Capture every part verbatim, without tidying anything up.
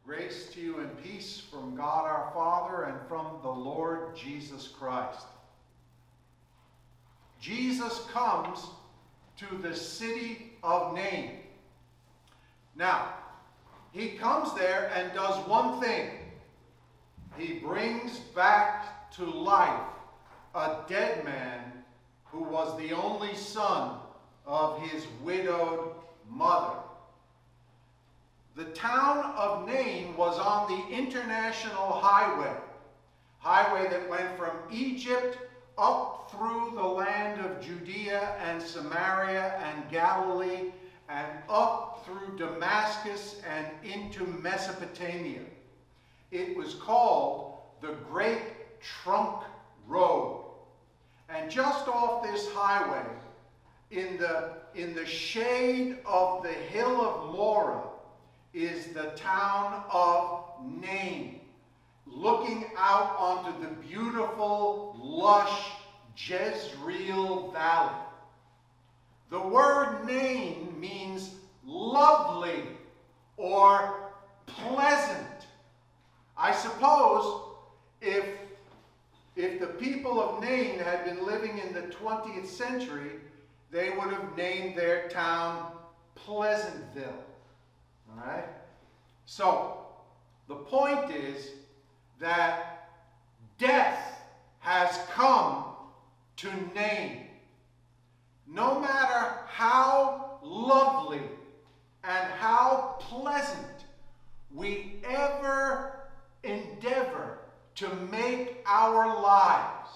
Grace to you and peace from God our Father and from the Lord Jesus Christ. Jesus comes to the city of Nain. Now, he comes there and does one thing. He brings back to life a dead man who was the only son of his widowed mother. The town of Nain was on the international highway, highway that went from Egypt up through the land of Judea and Samaria and Galilee and up through Damascus and into Mesopotamia. It was called the Great Trunk Road. And just off this highway, in the, in the shade of the hill of Moreh, is the town of Nain, looking out onto the beautiful, lush Jezreel Valley. The word Nain means lovely or pleasant. I suppose if, if the people of Nain had been living in the twentieth century, they would have named their town Pleasantville. All right? So, the point is that death has come to Nain. No matter how lovely and how pleasant we ever endeavor to make our lives,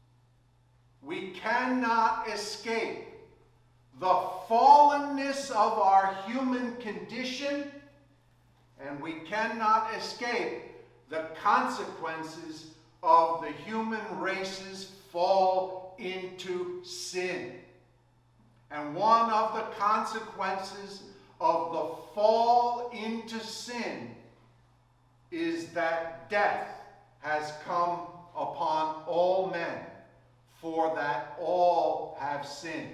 we cannot escape the fallenness of our human condition, and we cannot escape the consequences of the human race's fall into sin. And one of the consequences of the fall into sin is that death has come upon all men, for that all have sinned.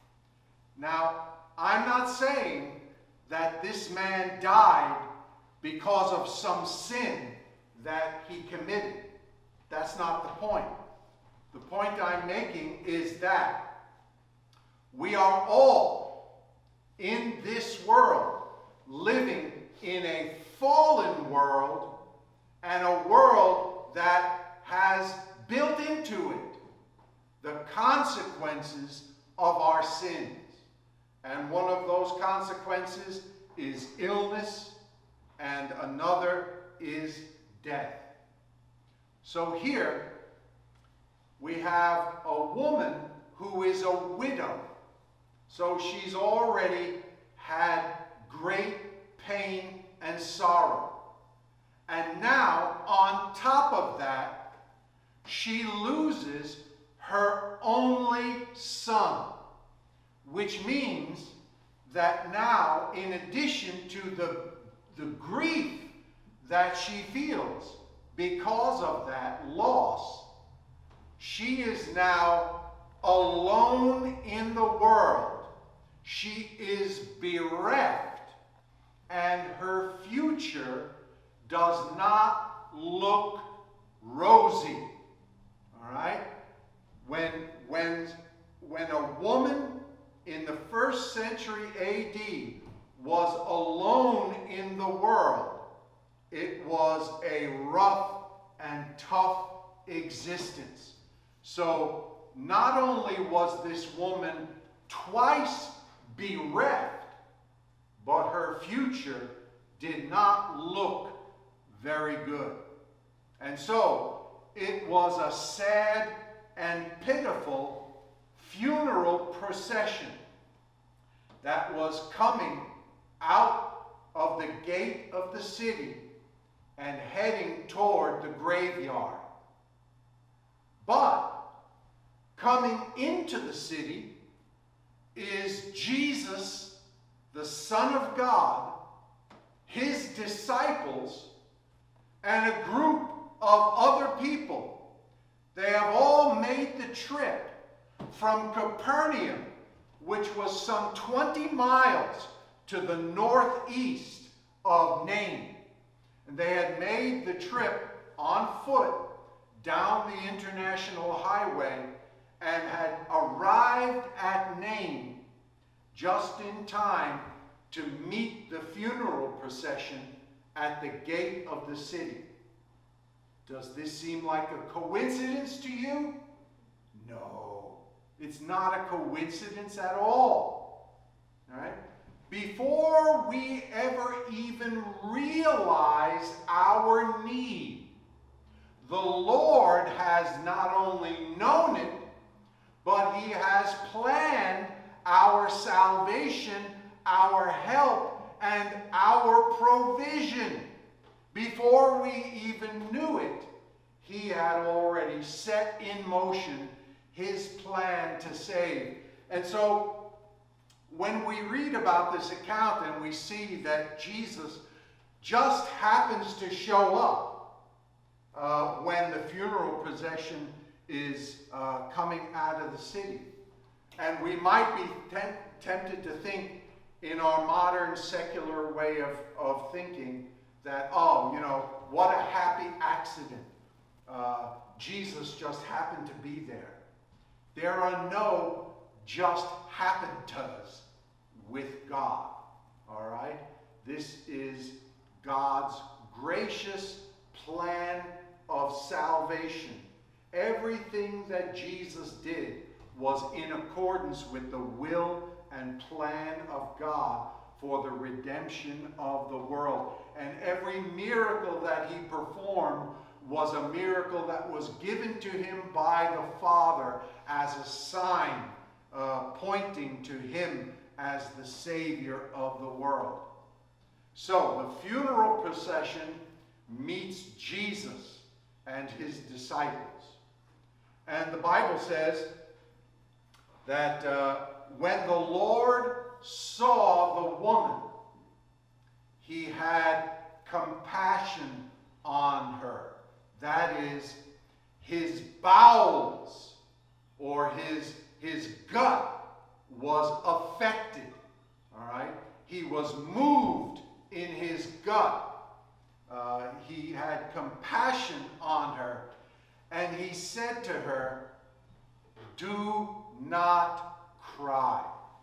Now, I'm not saying that this man died because of some sin that he committed. That's not the point. The point I'm making is that we are all in this world living in a fallen world, and a world that has built into it the consequences of our sins. And one of those consequences is illness, and another is death. So here we have a woman who is a widow. So she's already had great pain and sorrow. And now, on top of that, she loses her only son. Which means that now, in addition to the, the grief that she feels because of that loss, she is now alone in the world. She is bereft, and her future does not look rosy. All right? When, when, when a woman in the first century A D was alone in the world, it was a rough and tough existence. So not only was this woman twice bereft, but her future did not look very good. And so it was a sad and pitiful funeral procession that was coming out of the gate of the city and heading toward the graveyard. But coming into the city is Jesus, the Son of God, his disciples, and a group of other people. They have all made the trip from Capernaum, which was some twenty miles to the northeast of Nain. And they had made the trip on foot down the international highway and had arrived at Nain just in time to meet the funeral procession at the gate of the city. Does this seem like a coincidence to you? No, it's not a coincidence at all. All right? Before we ever even realize our need, the Lord has not only known it, but He has planned our salvation, our help, and our provision. Before we even knew it, He had already set in motion His plan to save. And so, when we read about this account and we see that Jesus just happens to show up uh, when the funeral procession is uh, coming out of the city, and we might be tem- tempted to think in our modern secular way of, of thinking that, oh, you know, what a happy accident. Uh, Jesus just happened to be there. There are no just happened-tos with God, all right? This is God's gracious plan of salvation. Everything that Jesus did was in accordance with the will and plan of God for the redemption of the world. And every miracle that He performed was a miracle that was given to Him by the Father as a sign uh, pointing to Him as the Savior of the world. So the funeral procession meets Jesus and His disciples. And the Bible says that uh, when the Lord saw the woman, He had compassion on her. That is, His bowels or his, his gut was affected. All right? He was moved in his gut. Uh, he had compassion on her. And He said to her, "Do not cry."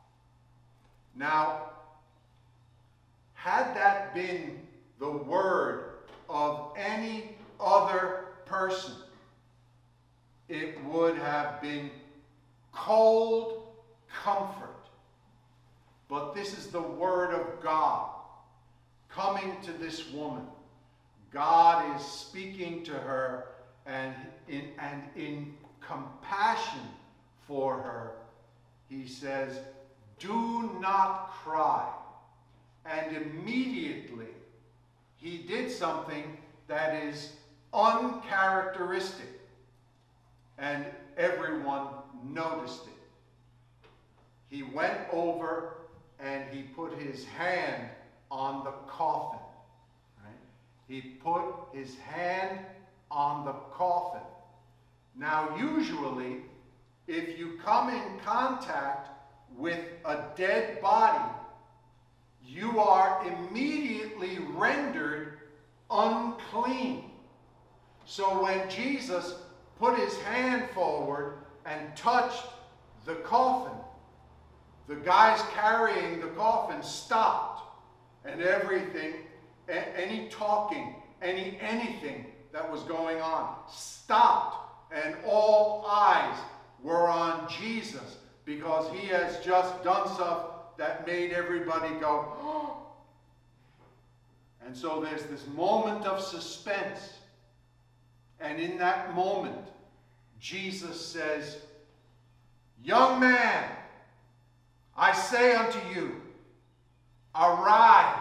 Now, had that been the word of any other person, it would have been cold comfort. But this is the word of God coming to this woman. God is speaking to her, and in, and in compassion for her, He says, "Do not cry." And immediately He did something that is uncharacteristic, and everyone noticed it. He went over and He put His hand on the coffin. Right? He put His hand on the coffin. Now, usually, if you come in contact with a dead body, you are immediately rendered unclean. So when Jesus put His hand forward and touched the coffin, the guys carrying the coffin stopped, and everything, a- any talking, any anything that was going on stopped, and all eyes were on Jesus, because He has just done stuff that made everybody go, "Oh." And so there's this moment of suspense. And in that moment, Jesus says, "Young man, I say unto you, arise."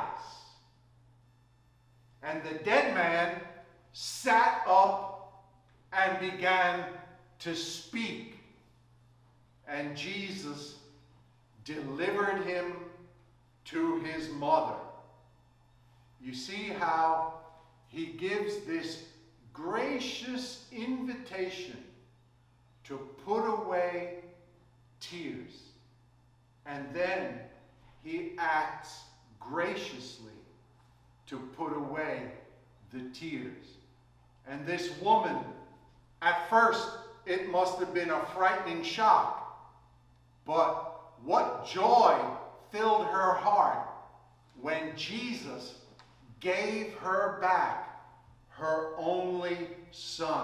And the dead man sat up and began to speak. And Jesus delivered him to his mother. You see how He gives this gracious invitation to put away tears. And then He acts graciously to put away the tears. And this woman, at first, it must have been a frightening shock. But what joy filled her heart when Jesus gave her back her only son.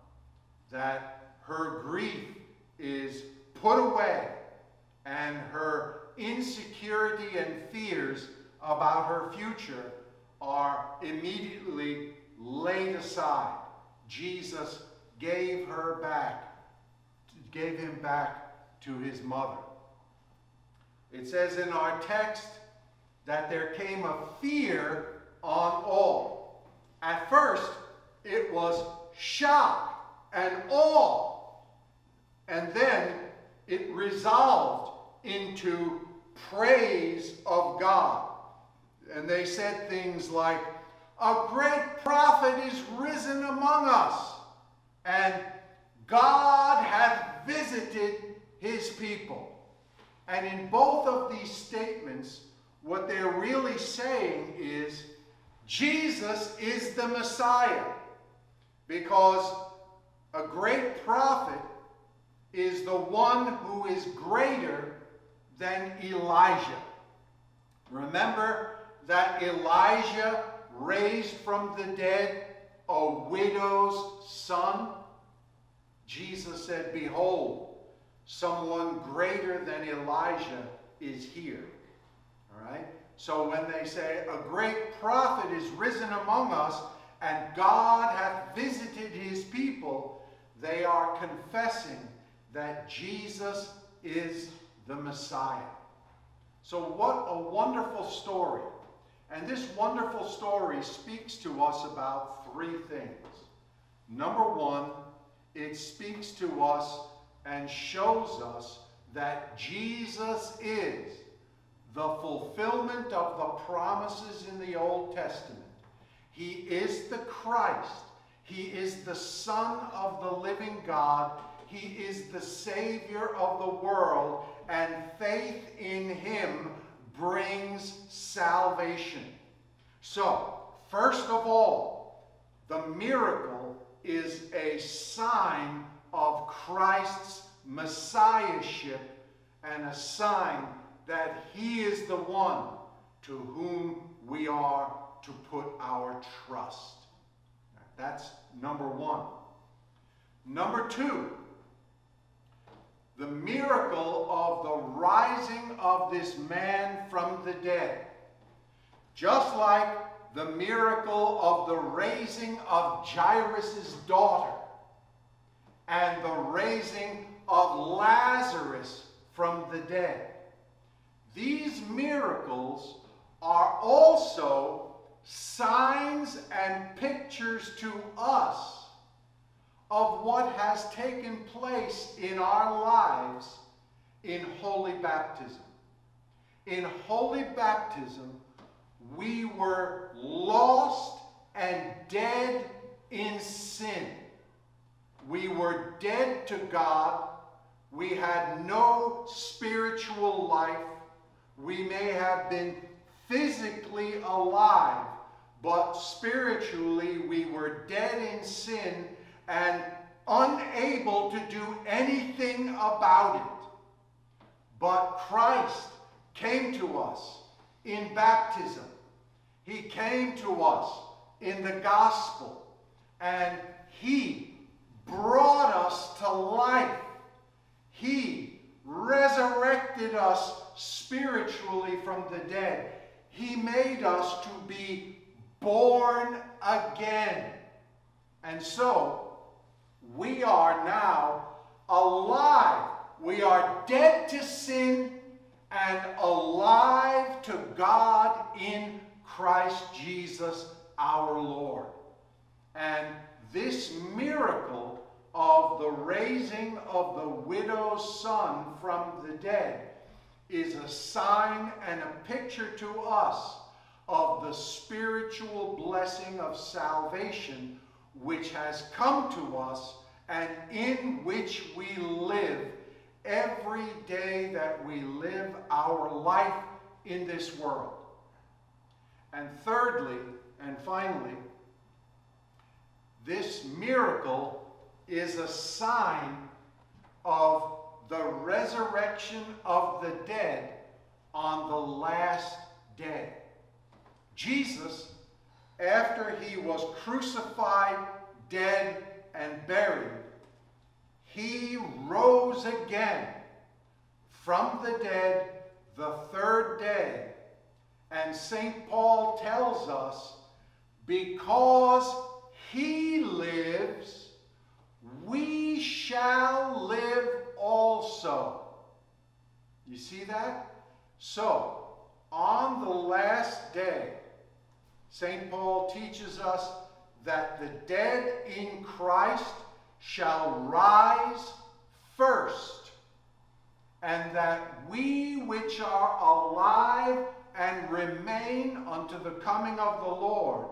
That her grief is put away and her insecurity and fears about her future are immediately laid aside. Jesus gave her back, gave him back to his mother. It says in our text that there came a fear on all. At first, it was shock and awe, and then it resolved into praise of God. And they said things like, "A great prophet is risen among us, and God hath visited his people." And in both of these statements, what they're really saying is, Jesus is the Messiah, because a great prophet is the one who is greater than Elijah. Remember that Elijah raised from the dead a widow's son? Jesus said, "Behold, someone greater than Elijah is here." All right? So when they say, "A great prophet is risen among us, and God hath visited his people," they are confessing that Jesus is the Messiah. So what a wonderful story. And this wonderful story speaks to us about three things. Number one, it speaks to us and shows us that Jesus is the fulfillment of the promises in the Old Testament. He is the Christ. He is the Son of the living God. He is the Savior of the world, and faith in him brings salvation. So, first of all, the miracle is a sign of Christ's messiahship and a sign that he is the one to whom we are to put our trust. That's number one. Number two, the miracle of the rising of this man from the dead. Just like the miracle of the raising of Jairus' daughter and the raising of Lazarus from the dead. These miracles are also signs and pictures to us of what has taken place in our lives in holy baptism. In holy baptism, we were lost and dead in sin. We were dead to God. We had no spiritual life. We may have been physically alive, but spiritually we were dead in sin and unable to do anything about it. But Christ came to us in baptism. He came to us in the gospel, and he brought us to life. He resurrected us spiritually from the dead. He made us to be born again. And so, we are now alive. We are dead to sin and alive to God in Christ Jesus our Lord. And this miracle of the raising of the widow's son from the dead is a sign and a picture to us of the spiritual blessing of salvation which has come to us and in which we live every day that we live our life in this world. And thirdly, and finally, this miracle is a sign of the resurrection of the dead on the last day. Jesus, after he was crucified, dead, and buried, he rose again from the dead the third day. And Saint Paul tells us, because he lives, we shall live also. You see that? So, on the last day, Saint Paul teaches us that the dead in Christ shall rise first, and that we which are alive and remain unto the coming of the Lord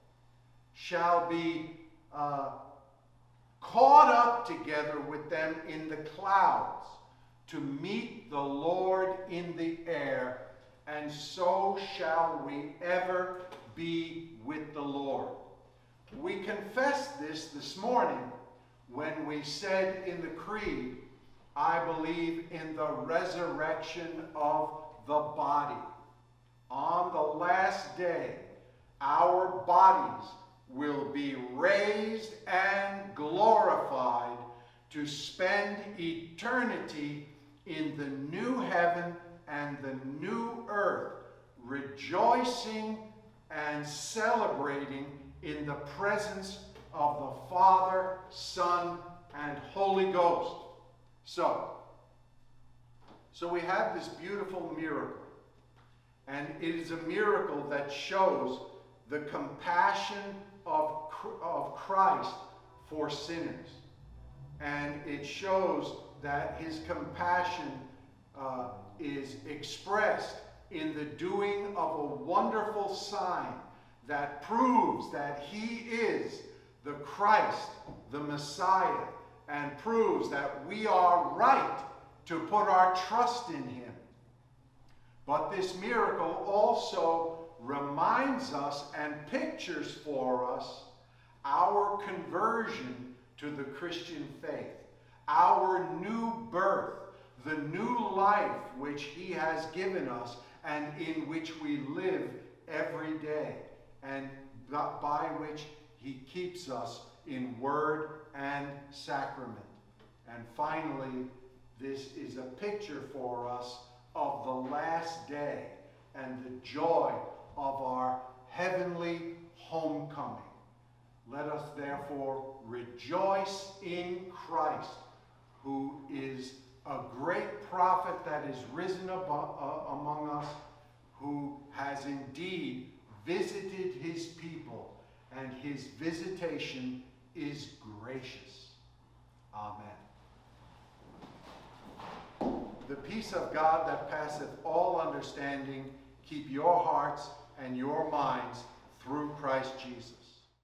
shall be uh, caught up together with them in the clouds to meet the Lord in the air, and so shall we ever be with the Lord. We confessed this this morning when we said in the Creed, I believe in the resurrection of the body. On the last day, our bodies will be raised and glorified to spend eternity in the new heaven and the new earth, rejoicing and celebrating in the presence of the Father, Son, and Holy Ghost. So, so we have this beautiful miracle. And it is a miracle that shows the compassion of, of Christ for sinners. And it shows that his compassion uh, is expressed in the doing of a wonderful sign that proves that he is the Christ, the Messiah, and proves that we are right to put our trust in him. But this miracle also reminds us and pictures for us our conversion to the Christian faith, our new birth, the new life which he has given us and in which we live every day, and by which he keeps us in word and sacrament. And finally, this is a picture for us of the last day and the joy of our heavenly homecoming. Let us therefore rejoice in Christ, who is a great prophet that is risen above, uh, among us, who has indeed visited his people, and his visitation is gracious. Amen. The peace of God that passeth all understanding, keep your hearts and your minds through Christ Jesus.